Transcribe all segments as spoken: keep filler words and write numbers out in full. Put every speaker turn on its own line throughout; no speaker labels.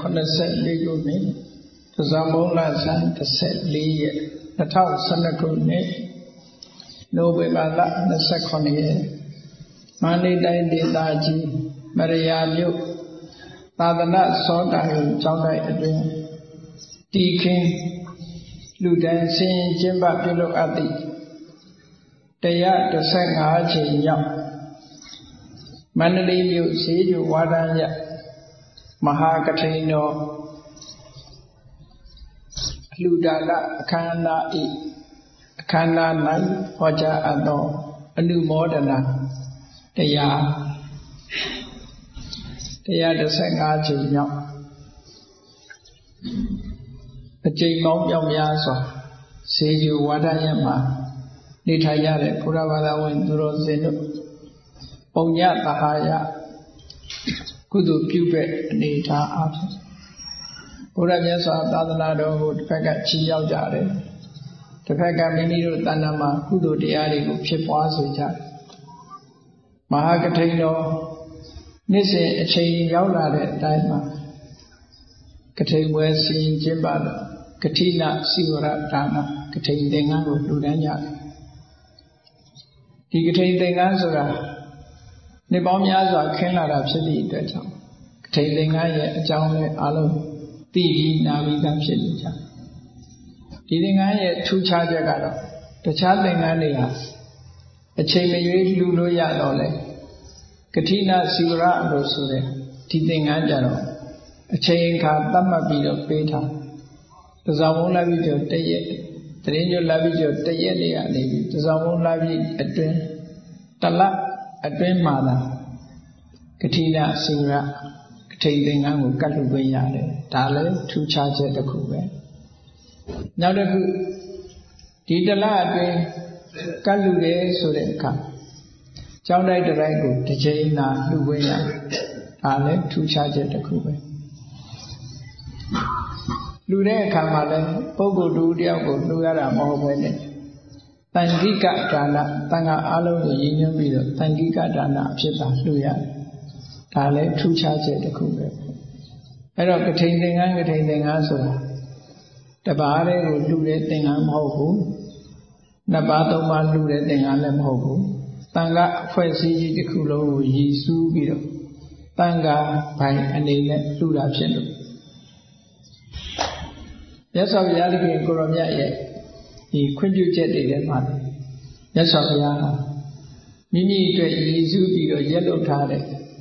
set legal name, the Zambola San, the set Lee, the Tau Sanaku name, no Bibala, the second year. Mani Dai Daji, Maria Yu, Tadana Soda, Chowdai Adwin, Deacon, Ludan Sin, Jimba Pilo Adi, Daya, the second Archie Yam, Manali Yu, see you, Wadaya. Mahakatino Ludala Akana E Akana Nai Hoja Ado Anu Modana Daya Daya the Sangaji Yam A Jimon Yam Yaso Seju Wadayama Nitayare Puravada Wenduro Zenu Onya Tahaya Kudu Pubet Nita Absent. Uramyasa Tadanado, the Pega Chia Jare, the Pega Miniro Tanama, Kudu Diari, Chipwasita Mahakatino Nisse a chain Yaula Daima Katain Wessi Jimbada, Katina Sivara Dana, Katain Dengango, Ludanya. The Katain Denganzura. Nibomyaza Kenara Psidi Deta, Tailing I, Jaume Alo, Didi Navida Psidija. Diding I, two charger gado, the charling Ania, a Chile Lulu Yadole, Katina Sivara Rosure, Titing Angelo, a chain card Dama Bido Beta, the Zamon Lavijo Tayet, the Angel Lavijo Tayelia, the Zamon Lavi Adrin, Tala. Advent Mother Katina Singra Kating Angu Katubayade Dale two charges the Kube. Now the Didala Advent Kalude Sureka Joundai the Rango, the Jaina Lubaya Dale two charges the Kube. Lude Kamale Pogo Dudiago Lugara Mohobene. Tangika Dana, Tanga Alo, the Union Video, Tangika Dana, Pita, Luya, Tale, two charges the Kube. I don't containing and containing answer. The Bade will do that thing I'm hobu. Nabato man do that thing I'm hobu. Tanga, Fesi, the Kulo, Yisu Video. Tanga, by an element, Luda Chendo. Yes, I'll be allocating Koromia yet. He quit you jetted and money. Yes, I'll Mimi to Yisu Bido yellow tare.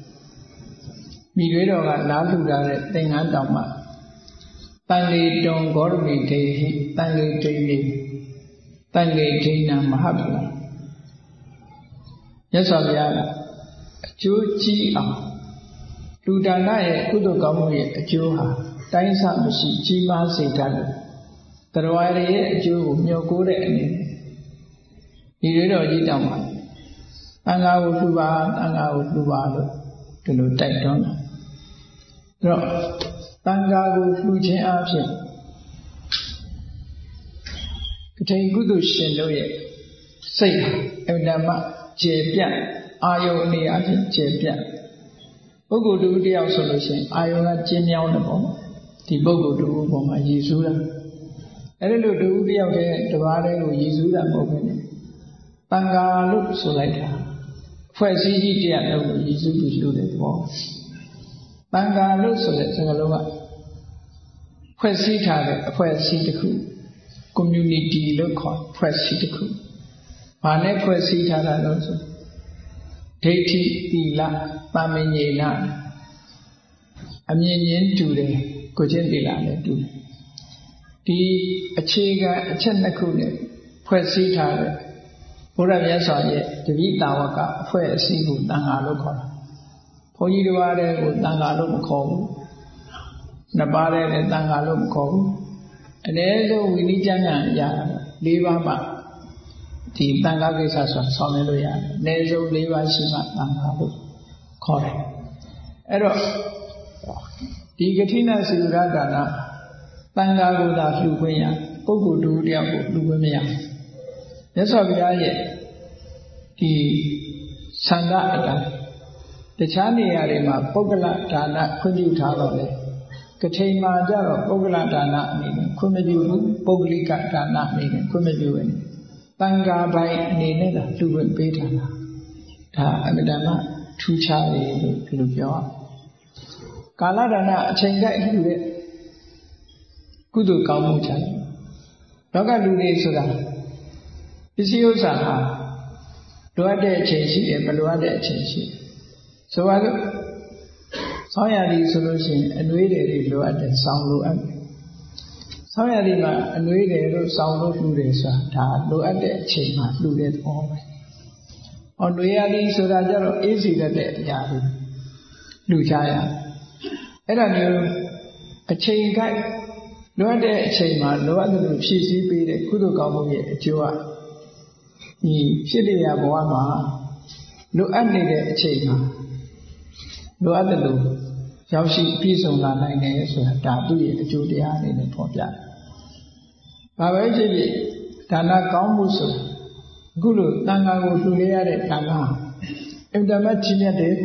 Mido got Naluda, thing and Dama. Tangi don't go me, Tangi Tangi Tangi Tina Mahabla. Yes, I'll Chuchi am. Ludana, Kudogamu, Juha, Taisa Mushi, Chima Sitana. The Rawari, Jew, Nyokure, he read all the Dama. And I would do bad, and I would do bad to look tight on. Tanga would fluge option. Kate Gudushin, no yet. Say, Evdama, Jepian, Ayo Nia, Jepian. Bogo do the solution, Iona Jimmy on the bomb. The Bogo do Boma Yisura. I don't do the other, the Vare who use that movement. Tanga look so like her. For C G T and no use to do that war. Tanga look so that Sangaloa. For C T A, for C T C, community local, for C T C. Pane for C T A also. Tati Tila, Pamenina. I mean, to the Cojentila do. The Achiga, Chenakune, Puesita, Purayasa, the Vitawaka, Puesibu, Nangaloka. Poyuare would Nangalum call, Nabare and Nangalum call, and then we need Jana, Ya, Livama, the Nangagisa, Sonelia, Nezo, Liva, Sima, Nangalu, correct. Error. The Gatina Siradana. Tanga Buddha Fluquia, Pogo do Diabo, Lubamia. That's how we are yet. The Sanda, the Chani Arima, Pogala, Dana, Kudu Tavale, ထိန်မှာကြတော့ပုဂ္ဂလဒါနအနေနဲ့ခွင့်မပြုဘူးပုဂ္ဂလိကဒါနအနေနဲ့ခွင့်မပြုဘူးတန်ခါပိုင်အနေနဲ့သာလူဝင်ပေးထားတာဒါအမြဲတမ်းထူးခြားတယ်လို့ဒီလိုပြောကာလဒါနအချိန်ကြိုက်လူတဲ့ကုသိုလ်ကောင်းမှုကြတယ်လောကလူတွေဆိုတာပစ္စည်းဥစ္စာဟာလိုအပ်တဲ့အချိန်ရှိတယ်မလိုအပ်တဲ့အချိန်ရှိတယ်ဆိုပါစို့ဆောင်းရာသီဆိုလို့ရှိရင်အနှွေးတွေလိုအပ်တယ်ဆောင်းလိုအပ်တယ်ဆောင်းရာသီမှာအနှွေးတွေတို့ဆောင်းတို့လှူတယ်ဆိုတာဒါလိုအပ်တဲ့အချိန်မှာလှူတဲ့သဘောပဲဟောနှွေးရာသီဆိုတာကြတော့အေးစီတဲ့အရာတွေလှူကြရအဲ့ဒါမျိုးအချိန်ကိုက်လိုအပ်တဲ့အချိန်မှာလိုအပ်တဲ့လိုဖြည့်ဆည်းပေးတဲ့ကုသိုလ်ကောင်းမှုရဲ့အကျိုးကဒီဖြစ်လျက်ဘဝမှာလိုအပ်နေတဲ့အချိန်မှာလိုအပ်တဲ့လိုရောက်ရှိပြည့်စုံလာနိုင်တယ်ဆိုတာဒါသူ့ရဲ့အကျိုးတရားအနေနဲ့ဖော်ပြတယ်။ဘာပဲဖြစ်ဖြစ်ဒါနကောင်းမှုဆိုအခုလိုတန်ခါကိုလှူရရတဲ့ဒါနအင်တမချင်းမြတ်တဲ့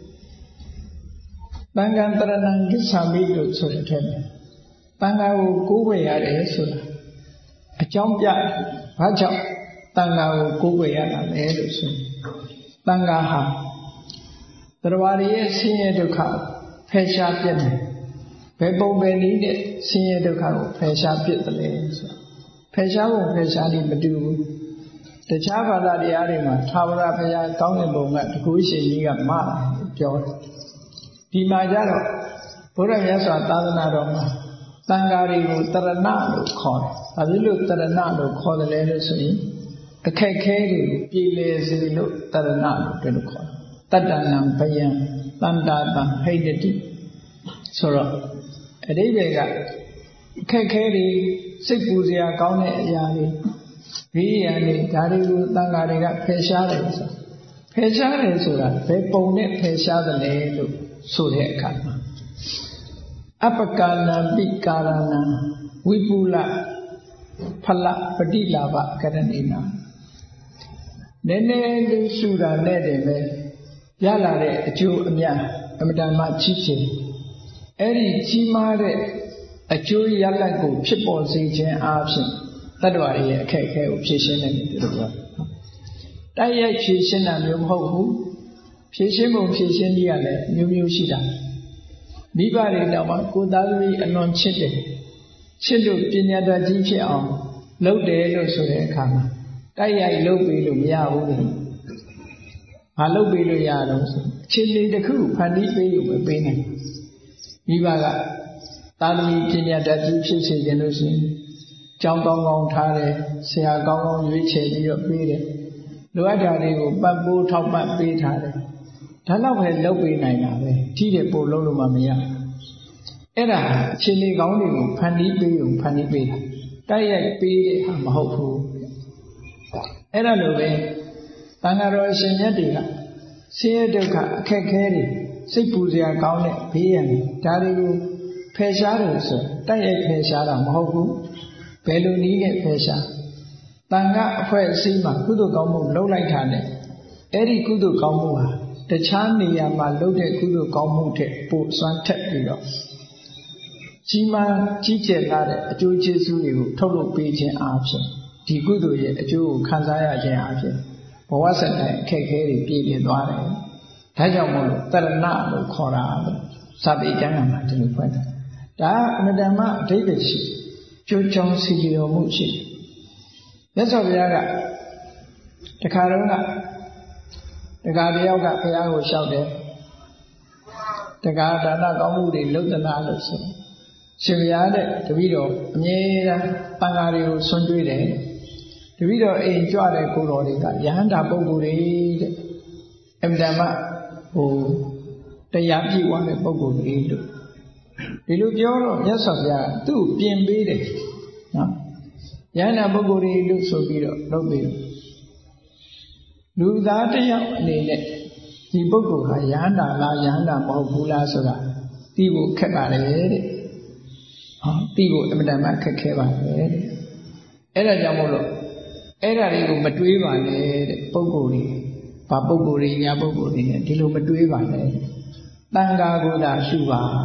တန်ခါတရဏံကိစ္ဆာမိလို့ဆိုတဲ့အထက်မှာတန်ခါကိုကိုးကွယ်ရတယ်ဆိုတာအကြောင်းပြဘာကြောင့်တန်ခါကိုကိုးကွယ်ရတာလဲလို့ဆိုရင်တန်ခါဟာတရားရည်ရဲ့ဆင်းရဲဒုက္ခဖယ်ရှားပြစ်တယ်ဘယ်ပုံပဲနည်းနဲ့ဆင်းရဲဒုက္ခကိုဖယ်ရှားပြစ်တယ်လဲဆိုဖယ်ရှားဖို့ဖယ်ရှားလို့မတူဘူးတခြားဘာသာတရားတွေမှာသာဝရဘုရားကောင်းတဲ့ဘုံကတကူရှင်ကြီးကမပြောတယ်ဒီမှာကြတော့ဘုရားမြတ်စွာသာသနာတော်မှာတန်ဃာတွေကိုတရဏလို့ခေါ်တယ်။ဘာဖြစ်လို့တရဏလို့ခေါ်တယ်လဲလို့ဆိုရင်အခက်ခဲတွေကိုပြည်လည်စေလို့တရဏလို့ပြောလို့ခေါ်တယ်။တတ္တနံဘယံတန္တာတံဟိတတိဆိုတော့အတိပ္ပယ်ကအခက်ခဲတွေစိတ်ပူစရာကောင်းတဲ့အရာတွေဘေးရန်တွေဒါတွေကိုတန်ဃာတွေကဖယ်ရှားတယ်ဆိုဖယ်ရှားတယ်ဆိုတာဘယ်ပုံနဲ့ဖယ်ရှားတယ်လဲလို့ဆိုတဲ့အခါမှာအပကာနံပိကာရဏံဝိပုလဖလပတိလာဘကရဏိနာနည်းနည်းလေးရှုတာနဲ့တည်းပဲရလာတဲ့အကျိုးအမြတ်အမတန်မှကြီးကျယ်အဲ့ဒီကြီးမားတဲ့အကျိုးရလဒ်ကိုဖြစ်ပေါ်စေခြင်းအားဖြင့်တတ္တဝါရဲ့အခက်အခဲကိုဖြေရှင်းနိုင်တယ်လို့ပြောတိုက်ရိုက်ဖြေရှင်းတာမျိုးမဟုတ်ဘူးဖြေရှင်းပုံဖြေရှင်းနည်းကလည်းမျိုးမျိုးရှိတာမိဘတွေတော့မှကိုယ်သားသမီးအလွန်ချစ်တယ်ချစ်လို့ပညာတတ်ကြီးဖြစ်အောင်လုပ်တယ်လို့ဆိုတဲ့အခါမှာတိုက်ရိုက်လုပ်ပေးလို့မရဘူးလေမလုပ်ပေးလို့ရတော့ဆိုအခြေအနေတစ်ခုဖန်တီးပေးလို့မပေးနိုင်မိဘကသားသမီးပညာတတ်ကြီးဖြစ်စေခြင်းလို့ရှိရင်ကျောင်းကောင်းကောင်းထားတယ်ဆရာကောင်းကောင်းရွေးချယ်ပြီးတော့ပေးတယ်လိုအပ်တာတွေကိုပတ်ပိုးထောက်ပံ့ပေးထားတယ်ဒါတော့ပဲလုပ်ပေးနိုင်တာပဲထိတဲ့ပို့လုံးလို့မှမရအဲ့ဒါအခြေအနေကောင်းတွေကိုဖန်တီးပေးုံဖန်တီးပေးတာတိုက်ရိုက်ပေးတဲ့ဟာမဟုတ်ဘူးအဲ့ဒါလိုပဲတန်ဃာတော်အရှင်မြတ်တွေကဆင်းရဲဒုက္ခအခက်ခဲတွေစိတ်ပူစရာကောင်းတဲ့ဘေးရန်ဒါတွေကိုဖယ်ရှားတယ်ဆိုတိုက်ရိုက်ဖယ်ရှားတာမဟုတ်ဘူးဘယ်လိုနည်းနဲ့ဖယ်ရှားတန်ခါအဖွဲ့အစည်းမှာကုသိုလ်ကောင်းမှုလုပ်လိုက်တာနဲ့အဲ့ဒီကုသိုလ်ကောင်းမှုဟာတခြားနေရာမှာလုပ်တဲ့ကုသိုလ်ကောင်းမှုတဲ့ပို့စွမ်းထက်ပြီးတော့ကြီးမားကြီးကျယ်လာတဲ့အကျိုးကျေးဇူးတွေကိုထုတ်လုပ်ပေးခြင်းအားဖြင့်ဒီကုသိုလ်ရဲ့အကျိုးကိုခံစားရခြင်းအားဖြင့်ဘဝဆက်တိုင်းအခက်အခဲတွေပြည့်ပြည့်သွားတယ်။ဒါကြောင့်မို့လို့တရဏလို့ခေါ်တာလို့စာပေကျမ်းမှာဒီလိုဖွင့်တယ်။ဒါအမြဲတမ်းအဓိပ္ပာယ်ရှိကျိုးချောင်းစီလျော်မှုရှိတယ်။မြတ်စွာဘုရားကတခါတော့ကတခါတယောက်ကဘုရားကိုလျှောက်တယ်တခါဒါနကောင်းမှုတွေလုပ်သလားလို့ဆိုရှင်ဘုရားတဲ့တပည့်တော်အမြဲတမ်းတန်ဃာတွေကိုဆွံ့ကြွေးတယ်တပည့်တော်အိမ်ကြွတဲ့ကိုတော်တွေကယဟန္တာပုဂ္ဂိုလ်တွေတဲ့အမြဲတမ်းဟိုတရားပြည့်ဝတဲ့ပုဂ္ဂိုလ်တွေလို့ဒီလိုပြောတော့မြတ်စွာဘုရားသူ့ကိုပြင်ပေးတယ်နော်ယဟန္တာပုဂ္ဂိုလ်တွေလို့ဆိုပြီးတော့လုပ်ပြီးလူသားတစ်ယောက်အနေနဲ့ဒီပုဂ္ဂိုလ်ဟာယဟန္တာလားယဟန္တာမဟုတ်ဘူးလားဆိုတာသိဖို့ခက်ပါတယ်တဲ့ဟောသိဖို့အမှန်တမ်းခက်ခဲပါတယ်တဲ့အဲ့ဒါကြောင့်မို့လို့အဲ့ဒါတွေကိုမတွေးပါနဲ့တဲ့ပုဂ္ဂိုလ်တွေဘာပုဂ္ဂိုလ်တွေညာပုဂ္ဂိုလ်တွေနဲ့ဒီလိုမတွေးပါနဲ့တန်ခါကိုသာရှုပါတ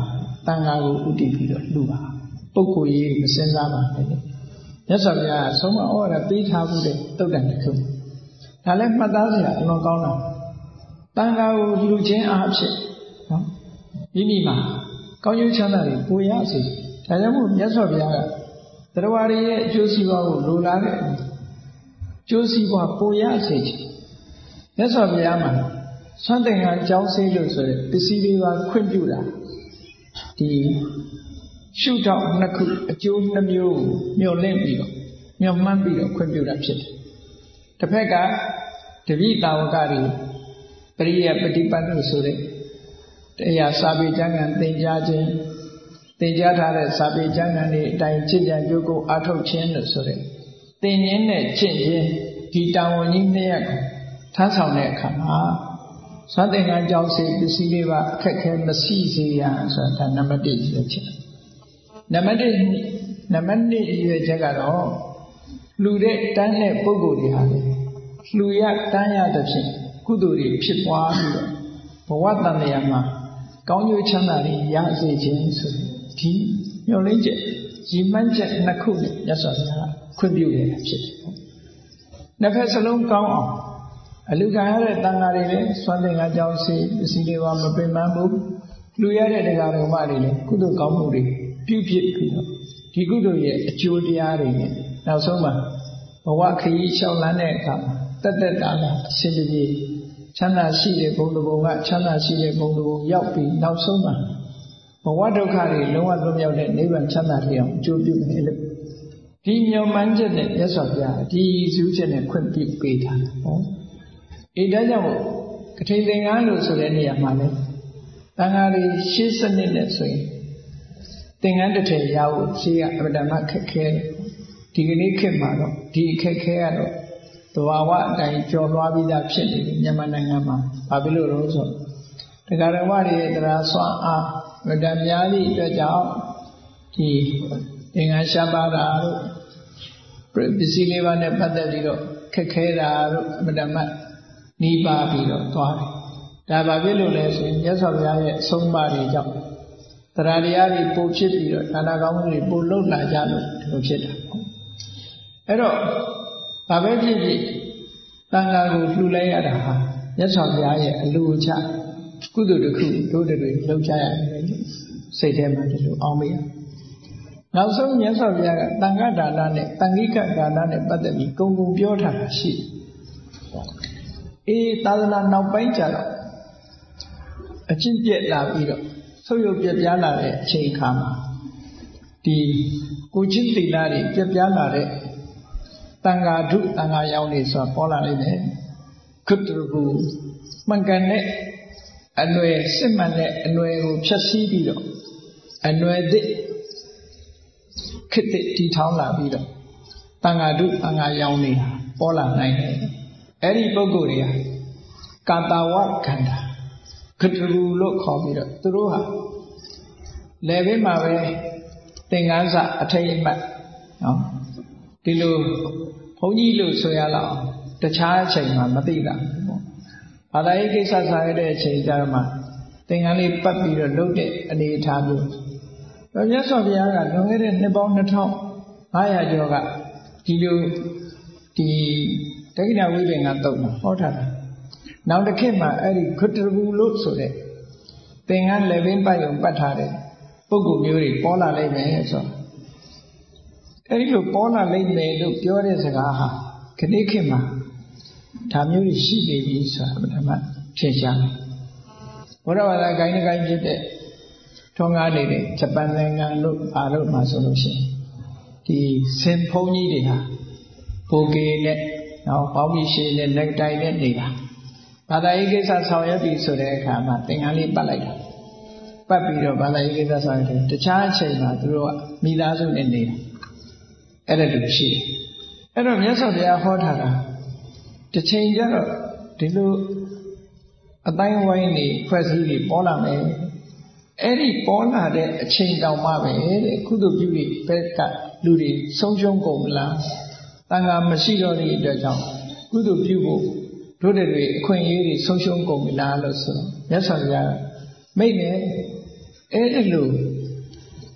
တန်ခါကိုဥတည်ပြီးတော့လှူပါပုဂ္ဂိုလ်ကြီးမစင်စားပါနဲ့မြတ်စွာဘုရားဆုံးမဩဝါဒပေးထားမှုတဲ့တုတ်တန်တစ်ခုဒါလည်းမှတ်သားစရာအလွန်ကောင်းတာတန်ခါကိုလှူခြင်းအားဖြင့်နော်မိမိမှာကောင်းကျိုးချမ်းသာတွေပိုရစေဒါကြောင့်မို့မြတ်စွာဘုရားကတရားဝရရဲ့အကျိုးစီးပွားကိုလိုလားတဲ့အကျိုးစီးပွားပိုရစေခြင်းမြတ်စွာဘုရားမှာဆွမ်းသင်္ကန်းကြောင်းစေးလို့ဆိုတဲ့ပစ္စည်းလေးပါခွင့်ပြုတာဒီရှုထောင့်နှစ်ခုအကျိုးနှမျိုးကိုမျှော်လင့်ပြီးတော့မျှော်မှန်းပြီးတော့ခွင့်ပြုတာဖြစ်တယ်။တစ်ဖက်ကတပိတာဝကတွေပရိယပฏิပတ်လို့ဆိုတဲ့တရားစာပေကျမ်းဂန်သင်ကြားခြင်းသင်ကြားထားတဲ့စာပေကျမ်းဂန်တွေအတိုင်းကျင့်ကြံကြိုးကိုအားထုတ်ခြင်းလို့ဆိုတဲ့သင်ခြင်းနဲ့ကျင့်ခြင်းဒီတာဝန်ကြီးနှစ်ရပ်ကိုထမ်းဆောင်တဲ့အခါမှာဆွမ်းသင်္ကန်းကြောင့်စေပစ္စည်းလေးပါအခက်ခဲမရှိစေရဆိုတာနံပါတ်တစ်ရွေးချက်နံပါတ်တစ်နံပါတ်နှစ်ရွေးချက်ကတော့လှူတဲ့တန်းတဲ့ပုဂ္ဂိုလ်တွေဟာလေလှူရတန်းရတဲ့ဖြင့်ကုသိုလ်တွေဖြစ်ပွားပြီးတော့ဘဝတန်တရားမှာကောင်းကျိုးချမ်းသာတွေရစေခြင်းဆိုဒီမျှော်လင့်ချက်ရည်မှန်းချက်နှစ်ခုနဲ့မြတ်စွာဘုရားခွင့်ပြုနေတာဖြစ်တယ်။နှစ်ဖက်စလုံးကောင်းအောင်အလူခံရတဲ့တန်ဃာတွေလည်းစွမ်းသင်္ကန်းကြောင့်စေပစ္စည်းတွေပါမပင်ပန်းဘူးလူရတဲ့တရားတော်မှတွေလည်းကုသိုလ်ကောင်းမှုတွေပြုဖြစ်ပြီးတော့ဒီကုသိုလ်ရဲ့အကျိုးတရားတွေနဲ့နောက်ဆုံးမှာဘဝခရီးလျှောက်လန်းတဲ့အခါမှာတက်တက်တာတာအစဉ်တည်းချမ်းသာရှိတဲ့ဘုံတစ်ဘုံကချမ်းသာရှိတဲ့ဘုံတစ်ဘုံရောက်ပြီးနောက်ဆုံးမှာဘဝဒုက္ခတွေလုံးဝလွတ်မြောက်တဲ့နိဗ္ဗာန်ချမ်းသာတွေအောင်အကျိုးပြုမယ်လို့ဒီမျှော်မှန်းချက်နဲ့မြတ်စွာဘုရားဒီစူးချက်နဲ့ခွင့်ပြုပေးတာဟောအဲဒါကြောင့်ကထိန်သင်္ကန်းလို့ဆိုတဲ့နေရာမှာလဲတန်ဃာတွေရှေးစနစ်နဲ့ဆိုရင်သင်္ကန်းတစ်ထည်ရဖို့ရှေးကအဗ္ဗဓမ္မခက်ခဲဒီကနေ့ခေတ်မှာတော့ဒီခက်ခဲကတော့သဘာဝအတိုင်းကြော်လွှားပြီးသားဖြစ်နေတယ်မြန်မာနိုင်ငံမှာဘာဖြစ်လို့လဲဆိုတရားတော်မတွေရဲ့တရားစွမ်းအားဗဒံများသည့်အတွက်ကြောင့်ဒီသင်္ကန်းရှားပါတာတို့ပစ္စည်းလေးပါးနဲ့ပတ်သက်ပြီးတော့ခက်ခဲတာတို့အဗ္ဗဓမ္မနီးပါပြီးတော့သွားတယ်ဒါဘာဖြစ်လို့လဲဆိုရင်မြတ်စွာဘုရားရဲ့အဆုံးအမတွေကြောင့်တရားတရားတွေပို့ဖြစ်ပြီးတော့ဒါနကောင်းမှုတွေပို့လုံလာကြလို့ဒီလိုဖြစ်တာအဲ့တော့ဘာပဲဖြစ်ဖြစ်တန်ခါကိုလှူလိုက်ရတာဟာမြတ်စွာဘုရားရဲ့အလိုချကုသိုလ်တစ်ခုတို့တွေလုပ်ကြရတယ်စိတ်ထဲမှာဒီလိုအောင်မရနောက်ဆုံးမြတ်စွာဘုရားကတန်ခါဒါနနဲ့တန်ခိကဒါနနဲ့ပတ်သက်ပြီးဂုံဂုံပြောထားတာရှိအေးသာသနာနောက်ပိုင်းကျတော့အချင်းပြက်လာပြီးတော့ဆုပ်ယုပ်ပြက်ပြားလာတဲ့အချိန်အခါမှာဒီကိုချင်းတိလာတွေပြက်ပြားလာတဲ့တန်ဃာဓုတန်ဃာရောင်တွေဆိုတာပေါ်လာနိုင်တယ်ခုတ္တရဘူးမှန်ကန်တဲ့အနွယ်စစ်မှန်တဲ့အနွယ်ကိုဖြတ်စည်းပြီးတော့အနွယ်သစ်ခေတ်တည်ထောင်လာပြီးတော့တန်ဃာဓုတန်ဃာရောင်တွေပေါ်လာနိုင်တယ်အဲ့ဒီပုဂ္ဂိုလ်တွေဟာကာတဝခန္ဓာခတ္တရူလို့ခေါ်ပြီးတော့သူတို့ဟာလယ်ဘေးမှာပဲသင်္ကန်းစအထိတ်အမှတ်နော်ဒီလိုဘုန်းကြီးလို့ဆိုရလောက်တခြားအချိန်မှာမသိတာပေါ့ဘာသာရေးကိစ္စစားရတဲ့အချိန်ကျတော့မှသင်္ကန်းလေးပတ်ပြီးတော့လုပ်တဲ့အနေအထားမျိုးမြတ်စွာဘုရားကလွန်ခဲ့တဲ့နှစ်ပေါင်းနှစ်ထောင်ငါးရာကျော်ကဒီလိုဒီတက္ကိဏဝိပင်ကတုတ်မှာဟောထားတာနောက်တစ်ခေတ်မှာအဲ့ဒီခွတ္တဘူးလို့ဆိုတဲ့သင်္ကန်းလက်ပင်ပတ်ရုံပတ်ထားတဲ့ပုဂ္ဂိုလ်မျိုးတွေပေါ်လာလိမ့်မယ်ဆိုတော့အဲ့ဒီလိုပေါ်လာလိမ့်မယ်လို့ပြောတဲ့စကားဟာခဏခေတ်မှာဒါမျိုးတွေရှိနေပြီဆိုတာဓမ္မထင်ရှားတယ်ဘုရားဘာသာဂိုင်းဂိုင်းဖြစ်တဲ့ထွန်းကားနေတဲ့ဂျပန်နိုင်ငံလို့အားလို့မှာဆိုလို့ရှိရင်ဒီစင်ဖုံးကြီးတွေဟာဘိုကေနဲ့နော်ပေါင်းပြီးရှည်နဲ့လက်တိုင်နဲ့နေတာဘာသာရေးကိစ္စဆောင်ရွက်ပြီးဆိုတဲ့အခါမှာသင်္ကန်းလေးပတ်လိုက်တာပတ်ပြီးတော့ဘာသာရေးကိစ္စဆောင်ရွက်တယ်တခြားအချိန်မှာသူတို့ကမိသားစုနဲ့နေတာအဲ့ဒါလိုရှိတယ်အဲ့တော့မြတ်စွာဘုရားဟောထားတာတစ်ချိန်ကျတော့ဒီလိုအတိုင်းဝိုင်းနေဖွဲ့စည်းပြီးပေါ်လာမယ်အဲ့ဒီပေါ်လာတဲ့အချိန်တောင်မှပဲတဲ့ကုသိုလ်ပြုပြီးဘက်ကလူတွေဆုံးရှုံးကုန်မလားတန်ခါမရှိတော့တဲ့အတွက်ကြောင့်ကုသိုလ်ပြုဖို့တို့တွေအခွင့်အရေးတွေဆုံးရှုံးကုန်ပြီလားလို့ဆိုတော့မြတ်စွာဘုရားမိတ်နဲ့အဲ့ဒီလို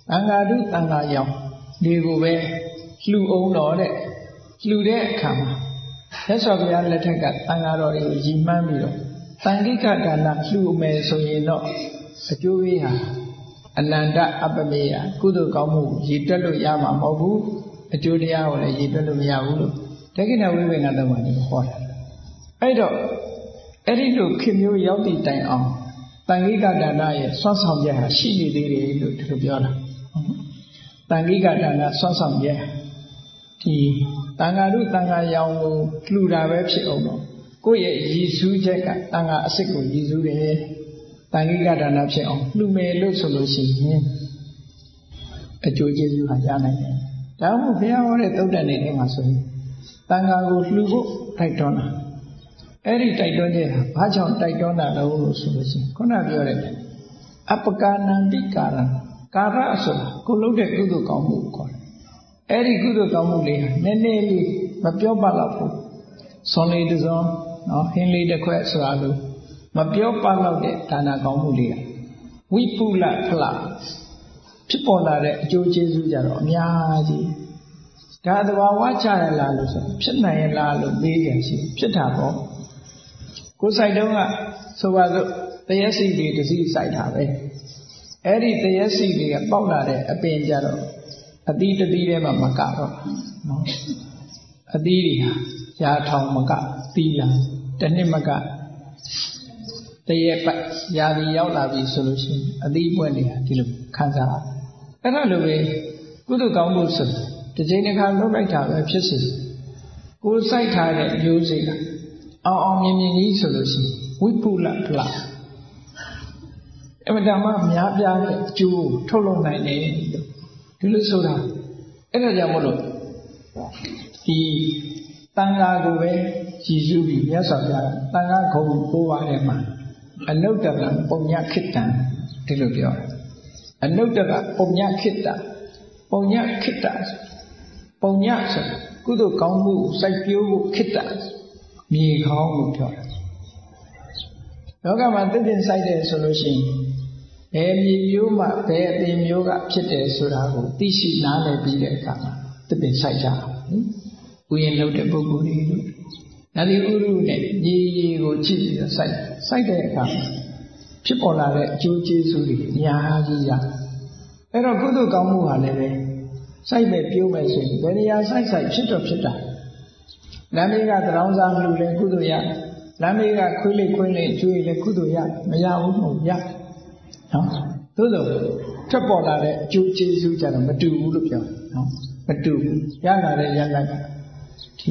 တန်ဃာတုတန်ဃာယောင်ဒီကိုပဲလှူအောင်တော်တဲ့လှူတဲ့အခါမှာမြတ်စွာဘုရားလက်ထက်ကတန်ဃာတော်တွေကိုရည်မှန်းပြီးတော့တန်ခိကဒါနလှူမယ်ဆိုရင်တော့အကျိုးပေးဟာအနန္တအပမေယကုသိုလ်ကောင်းမှုရည်တွက်လို့ရမှာမဟုတ်ဘူးအကျိုးတရားကိုလည်းရည်တွက်လို့မရဘူးလို့တက္ကိဏဝိပင်္ဂသုံးပါးကြီးဟောတာအဲ့တော့အဲ့ဒီလိုခင်မျိုးရောက်သည့်တိုင်အောင်တန်ခိကဒါနရဲ့ဆွမ်းဆောင်ချက်ဟာရှိနေသေးတယ်လို့သူတို့ပြောတာတန်ခိကဒါနဆွမ်းဆောင်ချက်ဒီတန်ဃာတို့တန်ဃာရောင်ကိုလှူတာပဲဖြစ်အောင်တော့ကိုယ့်ရဲ့ရည်စူးချက်ကတန်ဃာအစစ်ကိုရည်စူးတယ်တန်ခိကဒါနဖြစ်အောင်လှူမယ်လို့ဆိုလို့ရှိရင်အကျိုးကျေးဇူးဟာရနိုင်တယ်ဒါမှမဟုတ်ဘုရားဟောတဲ့သုတ္တန်တွေထဲမှာဆိုရင်တန်ဃာကိုလှူဖို့တိုက်တွန်းတာအဲ့ဒီတိုက်တွန်းချက်ဟာဘာကြောင့်တိုက်တွန်းတာလဲလို့ဆိုလို့ရှိရင်ခုနပြောတဲ့အပကာနန္တိကာရကာရဆိုတာကိုလုပ်တဲ့ကုသိုလ်ကောင်းမှုကိုခေါ်တယ်အဲ့ဒီကုသိုလ်ကောင်းမှုလေးဟာနည်းနည်းလေးမပြောပါတော့ဘူးဆွန်လေးတစ်စုံနော်ဟင်းလေးတစ်ခွက်ဆိုတာလို့မပြောပါတော့တဲ့ဒါနကောင်းမှုလေးကဝိပုလဖလဖြစ်ပေါ်လာတဲ့အကျိုးကျေးဇူးကြတော့အများကြီးဒါသဘာဝကျရလားလို့ဆိုဖြစ်နိုင်ရလားလို့မေးကြရှိဖြစ်တာပေါ့ကိုယ်ဆိုင်တုံးကဆိုပါစို့တရက်စီတွေတစ်စီးစိုက်တာပဲအဲ့ဒီတရက်စီတွေကပေါက်လာတဲ့အပင်ကြတော့အသီးတစ်သီးထဲမှာမကတော့နော်အသီးတွေဟာရာထောင်မကသီးလာတစ်နှစ်မကတရက်ပတ်ရာသီရောက်လာပြီဆိုလို့ရှိရင်အသီးပွင့်နေတာဒီလိုခံစားရအဲ့ဒါလိုပဲကုသိုလ်ကောင်းမှုဆိုတစ်ချိန်တစ်ခါလုပ်လိုက်တာပဲဖြစ်စေကိုယ်စိုက်ထားတဲ့မျိုးစိတ်ကအောင်အောင်မြင်မြင်ကြီးဆိုလို့ရှိရင်ဝိပုလဖလအမှန်တမ်းများပြားတဲ့အကျိုးထုတ်လုပ်နိုင်တယ်ဒီလိုဆိုတာအဲ့ဒါကြောင့်မလို့ဒီတန်ဃာကိုပဲကြည်စုပြီးမြတ်စွာဘုရားတန်ဃာခုံကိုးပါးထဲမှာအနုတ္တရပုံညခိတ္တံဒီလိုပြောတယ်အနုတ္တရပုံညခိတ္တပုံညခိတ္တပုံညဆိုကုသိုလ်ကောင်းမှုစိုက်ပျိုးဖို့ခိတ္တမြေခေါင်းလို့ပြောတယ်လောကမှာသစ်ပင်စိုက်တယ်ဆိုလို့ရှိရင်ဘယ်မြေမျိုးမှဘယ်အပင်မျိုးကဖြစ်တယ်ဆိုတာကိုသိရှိနားလည်ပြီးတဲ့အခါမှာသစ်ပင်စိုက်ကြတယ်ဥယျာဉ်လုပ်တဲ့ပုဂ္ဂိုလ်တွေလို့ဒါဒီဥရုနဲ့ညီရီကိုကြည့်ပြီးတော့စိုက်စိုက်တဲ့အခါဖြစ်ပေါ်လာတဲ့အကျိုးကျေးဇူးတွေအများကြီးရအဲ့တော့ကုသိုလ်ကောင်းမှုဟာလည်းပဲစိုက်မဲ့ပြုံးမဲ့ဆိုရင်ဘယ်နေရာစိုက်စိုက်ဖြစ်တော့ဖြစ်တာလမ်းမေးကတရောင်းစားမလို့လည်းကုသိုလ်ရလမ်းမေးကခွေးလေးခွေးလေးကျွေးလည်းကုသိုလ်ရမရဘူးမဟုတ်ရနော်သို့သောထွက်ပေါ်လာတဲ့အကျိုးကျေးဇူးကြတော့မတူဘူးလို့ပြောတယ်နော်မတူဘူးရလာတဲ့ရလကဒီ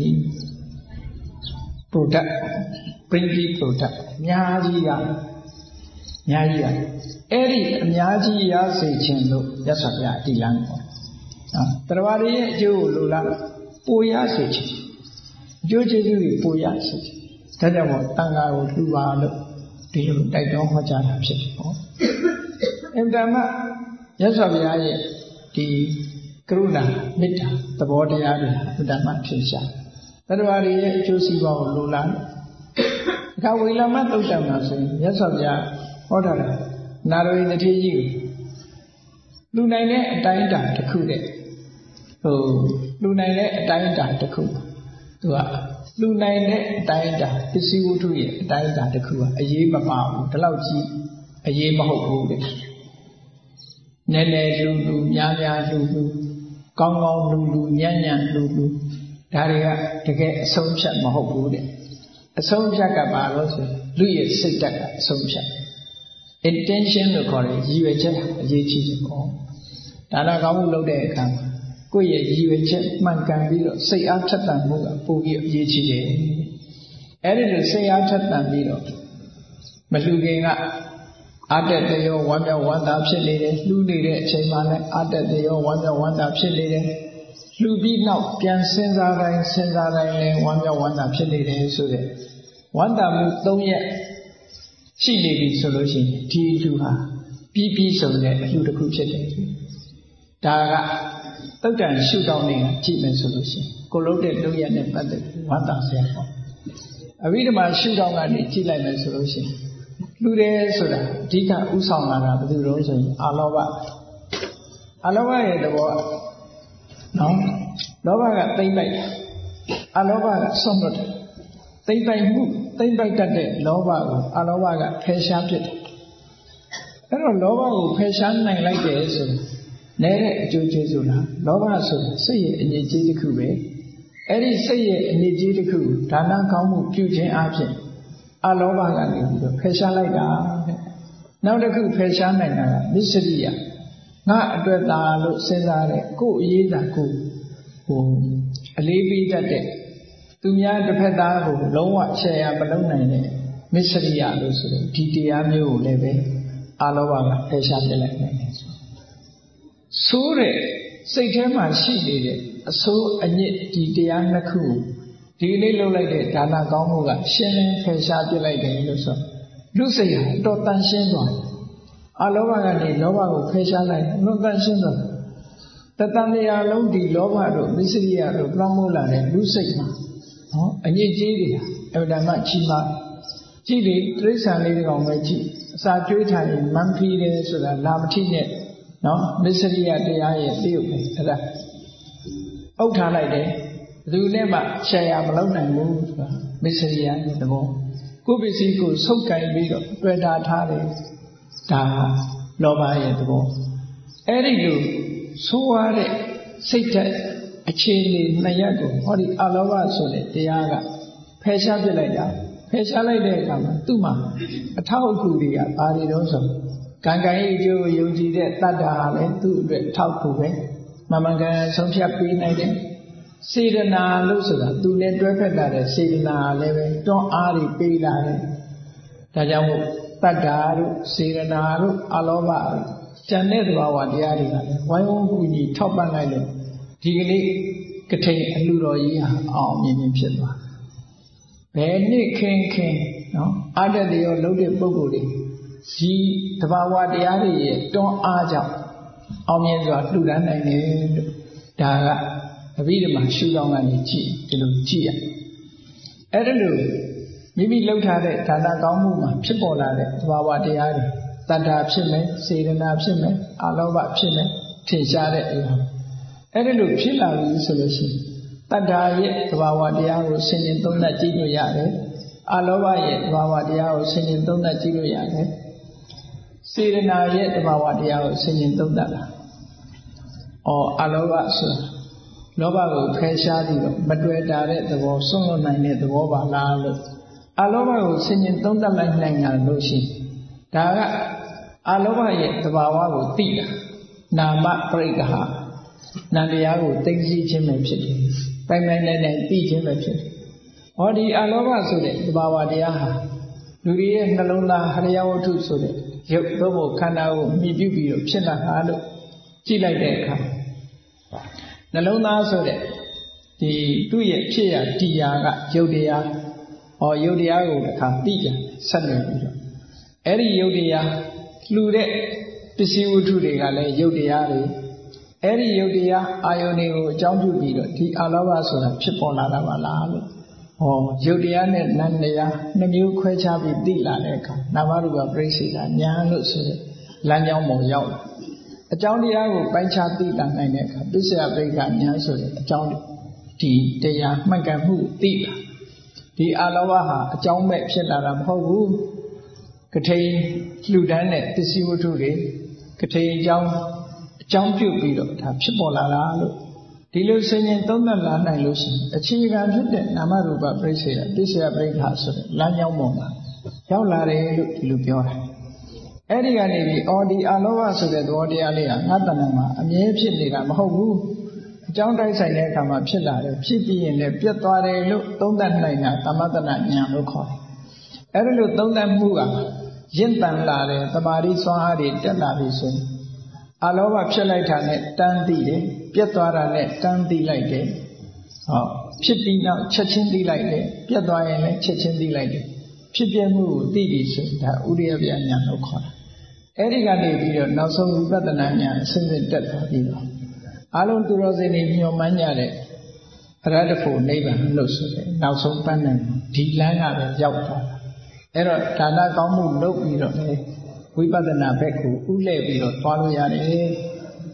product printed product အများကြီးရအများကြီးရအဲ့ဒီအများကြီးရစေခြင်းလို့ရသော်ပြအတိလန်းပေါ့နော်တရားရည်ရဲ့အကျိုးကိုလိုလားပိုရစေခြင်းအကျိုးကျေးဇူးတွေပိုရစေခြင်းဒါကြောင့်မို့တန်ဃာကိုလှူပါလို့ဒီလိုတိုက်တွန်းဟောကြားတာဖြစ်တယ်ပေါ့အင်တမရသော်ဘုရားရဲ့ဒီကရုဏာမေတ္တာသဘောတရားတွေအင်တမထင်ရှားတရားရည်ရဲ့အကျိုးစီးပွားကိုလိုလားအခါဝိလမသုတ်တံမှာဆိုရင်ရသော်ဘုရားဟောတာနာရဝိနတိကြီးကိုလူနိုင်တဲ့အတိုင်းအတာတစ်ခုတဲ့ဟိုလူနိုင်တဲ့အတိုင်းအတာတစ်ခုသူကလူနိုင်တဲ့အတိုင်းအတာပစ္စည်းဝတ္ထုရဲ့အတိုင်းအတာတစ်ခုကအရေးမပါဘူးဒီလောက်ကြီးအရေးမဟုတ်ဘူးတဲ့နည်းနည်းလူလူများများလူလူကောင်းကောင်းလူလူညံ့ညံ့လူလူဒါတွေကတကယ်အဆုံးဖြတ်မဟုတ်ဘူးတဲ့အဆုံးဖြတ်ကပါလို့ဆိုလူရဲ့စိတ်ဓာတ်ကအဆုံးဖြတ် intention လို့ခေါ်တယ်ရည်ရွယ်ချက်အရေးကြီးတယ်ပေါ့ဒါနကောင်းမှုလုပ်တဲ့အခါကိုယ့်ရဲ့ရည်ရွယ်ချက်မှန်ကန်ပြီးတော့စိတ်အားဖြတ်တန်မှုကပိုပြီးအရေးကြီးတယ်အဲ့ဒီလိုစိတ်အားဖြတ်တန်ပြီးတော့မလှူခင်ကအာတတရောဝမ်းမြောက်ဝမ်းသာဖြစ်နေတယ်လှူနေတဲ့အချိန်မှလည်းအာတတရောဝမ်းမြောက်ဝမ်းသာဖြစ်နေတယ်လှူပြီးနောက်ပြန်စဉ်းစားတိုင်းစဉ်းစားတိုင်းလည်းဝမ်းမြောက်ဝမ်းသာဖြစ်နေတယ်ဆိုတဲ့ဝမ်းသာမှုသုံးရက်ရှိနေပြီဆိုလို့ရှိရင်ဒီလူဟာပြီးပြီးဆုံးတဲ့အလှူတစ်ခုဖြစ်တယ်ဒါကသုတ်တန်ရှုထောင့်နေကြည့်မယ်ဆိုလို့ရှိရင်ကိုလုံးတဲ့လုပ်ရတဲ့ပတ်သက်ဝမ်းသာစရာပေါ့အဘိဓမ္မာရှုထောင့်ကနေကြည့်လိုက်မယ်ဆိုလို့ရှိရင်လူတယ်ဆိုတာအဓိကဥဆောင်လာတာဘယ်သူလို့ဆိုရင်အာလောဘအလောဘရဲ့သဘောနော်လောဘကသိမ့်ပိုက်အလောဘကဆုံးလွတ်တယ်သိမ့်ပိုက်မှုသိမ့်ပိုက်တတ်တဲ့လောဘကိုအလောဘကဖယ်ရှားပစ်တယ်အဲ့တော့လောဘကိုဖယ်ရှားနိုင်လိုက်တယ်ဆိုရင်နဲတဲ့အကျိုးကျေးဇူးလားလောဘဆိုတာစိတ်ရဲ့အငြိကြီးတစ်ခုပဲအဲ့ဒီစိတ်ရဲ့အငြိကြီးတစ်ခုဒါနကောင်းမှုပြုခြင်းအပြင်အလောဘကနေပြီးတော့ဖယ်ရှားလိုက်တာတဲ့နောက်တစ်ခုဖယ်ရှားနိုင်တာကမစ္စရိယငါအတွက်သာလို့စဉ်းစားတဲ့ကိုယ်အရေးသာကိုဟိုအလေးပေးတတ်တဲ့သူများတစ်ဖက်သားကိုလုံးဝရှယ်ရမလုပ်နိုင်တဲ့မစ္စရိယလို့ဆိုတော့ဒီတရားမျိုးကိုလည်းပဲအလောဘကဖယ်ရှားပြလိုက်နိုင်တယ်ဆိုဆိုးတဲ့စိတ်ထဲမှာရှိနေတဲ့အဆိုးအညစ်ဒီတရားနှစ်ခုဒီလေးလှုပ်လိုက်တဲ့ဒါနကောင်းမှုကရှင်းလင်းဖယ်ရှားပြလိုက်တယ်လို့ဆိုလူစိတ်ဟာတော့တန်ရှင်းသွားတယ်အလောဘကနေလောဘကိုဖယ်ရှားလိုက်လို့တန်ရှင်းသွားတယ်တတန်တရားလုံးဒီလောဘတို့မစ္စရိယတို့ပရမိုးလာတဲ့လူစိတ်မှာနော်အညစ်အကြေးတွေဟာအမှန်တမ်းချီးမားကြည့်လေတိရစ္ဆာန်လေးတကောင်ပဲကြည့်အစာကျွေးထားရင်မန်းဖီးတယ်ဆိုတာလာမထိနဲ့နော်မစ္စရိယတရားရဲ့တရုပ်ပဲအဲ့ဒါအုပ်ထားလိုက်တယ်ဘယ်သူနဲ့မှရှယ်ယာမလုပ်နိုင်ဘူးဆိုတာမစ္စရိယရဲ့သဘောကိုယ်ပစ္စည်းကိုဆုပ်ကင်ပြီးတော့တွေ့တာထားတယ်ဒါလောဘရဲ့သဘောအဲ့ဒီလိုဆိုးရတဲ့စိတ်ဓာတ်အခြေအနေနှစ်ရပ်ကိုဟောဒီအလောဘဆိုတဲ့တရားကဖယ်ရှားပြလိုက်တာဖယ်ရှားလိုက်တဲ့အခါမှာသူ့မှာအထောက်အကူတွေကဘာတွေတော့ဆိုကံကံရဲ့အကျိုးကိုယုံကြည်တဲ့တတ္တဟာလည်းသူ့အတွက်ထောက်ကူပဲမမှန်ကန်ဆုံးဖြတ်ပေးနိုင်တယ်စေတနာလို့ဆိုတာသူနဲ့တွဲဖက်လာတဲ့စေတနာလည်းပဲတွန်းအားတွေပေးလာတယ်ဒါကြောင့်မို့တတ္တာတို့စေတနာတို့အလောဘတို့ကျန်တဲ့သဘာဝတရားတွေကလည်းဝိုင်းဝန်းကူညီထောက်ပံ့လိုက်လို့ဒီကနေ့ကထိန်အလှတော်ကြီးဟာအောင်မြင်မြင်ဖြစ်သွားဘယ်နှစ်ခင်ခင်နော်အတ္တတွေရောလုံးတဲ့ပုဂ္ဂိုလ်တွေဒီသဘာဝတရားတွေရဲ့တွန်းအားကြောင့်အောင်မြင်စွာလှူဒါန်းနိုင်တယ်လို့ဒါကအဘိဓမ္မာရှုထောင့်ကနေကြည့်ဒီလိုကြည့်ရအဲ့ဒါလို့မိမိလှုပ်ထားတဲ့ဒါနကောင်းမှုမှာဖြစ်ပေါ်လာတဲ့သဘာဝတရားတွေတတ္တာဖြစ်မယ်စေတနာဖြစ်မယ်အလောဘဖြစ်မယ်ထင်ရှားတဲ့အရာအဲ့ဒါလို့ဖြစ်လာပြီဆိုလို့ရှိရင်တတ္တာရဲ့သဘာဝတရားကိုဆင်ញင်သုံးသပ်ကြည့်လို့ရတယ်အလောဘရဲ့သဘာဝတရားကိုဆင်ញင်သုံးသပ်ကြည့်လို့ရတယ်စေတနာရဲ့သဘာဝတရားကိုဆင်ញင်သုံးသပ်တာအော်အလောဘဆိုလောဘကိုဖယ်ရှားပြီးတော့မတွေ့တာတဲ့သဘောဆွန့်လွတ်နိုင်တဲ့သဘောပါလားလို့အလောဘကိုဆင်ញင်သုံးသပ်လိုက်နိုင်တာလို့ရှိရင်ဒါကအလောဘရဲ့သဘာဝကိုသိတာနာမပရိက္ခဟာနန္တရားကိုသိသိခြင်းပဲဖြစ်တယ်ပိုင်ပိုင်နိုင်နိုင်သိခြင်းပဲဖြစ်တယ်ဟောဒီအလောဘဆိုတဲ့သဘာဝတရားဟာလူတွေရဲ့နှလုံးသားဟရိယဝတ္ထုဆိုတဲ့ရုပ်သို့မဟုတ်ခန္ဓာကိုမြည်ပြုပြီးတော့ဖြစ်လာတာလို့ကြည့်လိုက်တဲ့အခါနှလုံးသားဆိုတဲ့ဒီသူ့ရဲ့ဖြစ်ရတရားကရုပ်တရားဟောရုပ်တရားကိုတစ်ခါသိကြဆက်နေပြီးတော့အဲ့ဒီရုပ်တရားလှူတဲ့ပစ္စည်းဝတ္ထုတွေကလည်းရုပ်တရားတွေအဲ့ဒီရုပ်တရားအာယုန်တွေကိုအကြောင်းပြုပြီးတော့ဒီအလောဘဆိုတာဖြစ်ပေါ်လာတာပါလားလို့ဟောရုပ်တရားနဲ့နာမ်တရားနှစ်မျိုးခွဲခြားပြီးသိလာတဲ့အခါနာမရူပပရိစ္ဆေဒဉာဏ်လို့ဆိုတဲ့လမ်းကြောင်းပေါ်ရောက်လာအကြောင်းတရားကိုပိုင်းခြားသိလာနိုင်တဲ့အခါပစ္စယပရိက္ခဉာဏ်ဆိုတဲ့အကြောင်းဒီတရားမှတ်ကမှုသိလာဒီအလောဘဟာအကြောင်းမဲ့ဖြစ်လာတာမဟုတ်ဘူးကထိန်လှူဒန်းတဲ့ပစ္စည်းဝတ္ထုတွေကထိန်အကြောင်းအကြောင်းပြုပြီးတော့ဒါဖြစ်ပေါ်လာတာလို့ဒီလိုဆင်ញင်သုံးသပ်လာနိုင်လို့ရှိရင်အခြေခံဖြစ်တဲ့နာမရူပပရိစ္ဆေဒပစ္စယပရိက္ခဆိုတဲ့လမ်းကြောင်းပေါ်မှာရောက်လာတယ်လို့ဒီလိုပြောတာအဲ့ဒီကနေပြီးအော်ဒီအလောဘဆိုတဲ့သဘောတရားလေးဟာငါတဏ္ဍာမှာအမြဲဖြစ်နေတာမဟုတ်ဘူးအကြောင်းတိုက်ဆိုင်တဲ့အခါမှာဖြစ်လာတယ်ဖြစ်ပြီးရင်လည်းပြတ်သွားတယ်လို့သုံးသပ်နိုင်တာသမတနာဉာဏ်လို့ခေါ်တယ်အဲ့ဒီလိုသုံးသပ်မှုကရင့်တန်လာတယ်တမာတိစွမ်းအားတွေတက်လာပြီဆိုရင်အလောဘဖြစ်လိုက်တာနဲ့တန်းသိတယ်ပြတ်သွားတာနဲ့တန်းသိလိုက်တယ်ဟောဖြစ်ပြီးနောက်ချက်ချင်းသိလိုက်တယ်ပြတ်သွားရင်လည်းချက်ချင်းသိလိုက်တယ်ဖြစ်ပြမှုကိုသိပြီဆိုရင်ဒါဥရိယပြဉာဏ်လို့ခေါ်တာအဲ့ဒီကနေပြီးတော့နောက်ဆုံးဝိပဿနာဉာဏ်အစဉ်စဉ်တက်သွားပြီးတော့အလုံးသူတော်စင်တွေညှော်မှန်းကြတဲ့အရဟတဖို့နိဗ္ဗာန်လို့ဆိုတယ်နောက်ဆုံးပန်းနိုင်ဒီလမ်းကပဲရောက်သွားတာအဲ့တော့ဒါနကောင်းမှုလုပ်ပြီးတော့လေဝိပဿနာဘက်ကိုဥလှည့်ပြီးတော့သွားလို့ရတယ်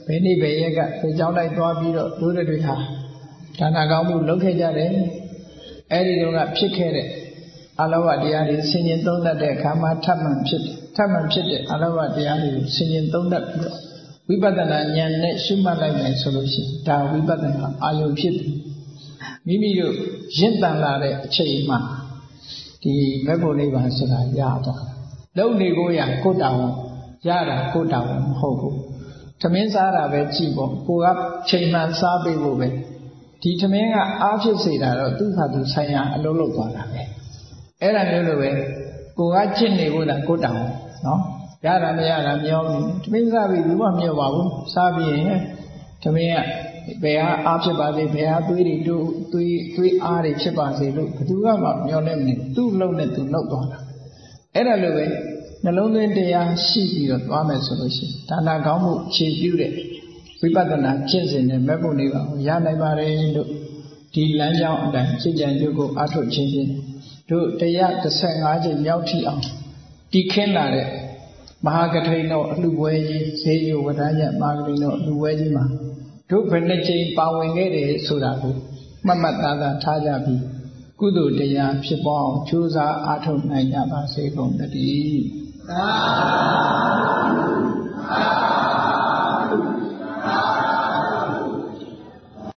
ဘယ်နေ့ဘယ်ရက်ကဘယ်ကြောင်းလိုက်သွားပြီးတော့တို့တွေဟာဒါနကောင်းမှုလုပ်ခဲ့ကြတယ်အဲ့ဒီတော့ကဖြစ်ခဲ့တဲ့အလောဘတရားတွေဆင်ញင်သုံးသပ်တဲ့အခါမှာထပ်မှန်ဖြစ်တယ်ထပ်မှန်ဖြစ်တဲ့အလောဘတရားတွေကိုဆင်ញင်သုံးသပ်ပြီးတော့ဝိပဿနာဉာဏ်နဲ့ရှုမှတ်လိုက်မယ်ဆိုလို့ရှိရင်ဒါဝိပဿနာအာယုံဖြစ်တယ်မိမိတို့ရင့်တန်လာတဲ့အချိန်မှာဒီဘက်ဖို့နိဗ္ဗာန်ဆိုတာရသွားလုံနေကိုရကိုတောင်ရတာကိုတောင်မဟုတ်ဘူးသမင်းစားတာပဲကြည့်ပေါ့ကိုကချိန်မှန်စားပေးဖို့ပဲဒီသမင်းကအားဖြစ်စေတာတော့သူ့ဟာသူဆိုင်ရာအလုံးလုံးသွားတာပဲအဲ့ဒါမျိုးလိုပဲကိုကကျင့်နေဖို့လားကိုတောင်နော်ရတာမရတာမျောဘူးသမင်းစားပြီးဘူးမမျောပါဘူးစားပြီးရင်သမင်းကဘယ်ဟာအားဖြစ်ပါစေဘယ်ဟာသွေးတွေတို့သွေးသွေးအားတွေဖြစ်ပါစေလို့ဘယ်သူကမှမျောနေမနေသူ့လုံးနဲ့သူနှုတ်သွားတာအဲ့ဒါလိုပဲနှလုံးသွင်းတရားရှိပြီးတော့သွားမယ်ဆိုလို့ရှိရင်ဒါနကောင်းမှုခြေပြုတဲ့ဝိပဿနာကျင့်စဉ်နဲ့မဲ့ဖို့နေပါကိုရနိုင်ပါတယ်လို့ဒီလမ်းကြောင်းအတိုင်းစိတ်ကြံရုပ်ကိုအားထုတ်ခြင်းဖြင့်တို့တရားတစ်ဆယ်ငါးချိန်မြောက်ထီအောင်တည်ခင်းလာတဲ့မဟာကထိန်တော်အလှပွဲကြီးဈေးရဝဒညမဟာကထိန်တော်အလှပွဲကြီးမှာတို့ဘယ်နှကြိမ်ပါဝင်ခဲ့တယ်ဆိုတာကိုမှတ်မှတ်သားသားထားကြပြီးကုသိုလ်တရားဖြစ်ပေါ်အောင်ကြိုးစားအားထုတ်နိုင်ကြပါစေကုန်သတည်းသာ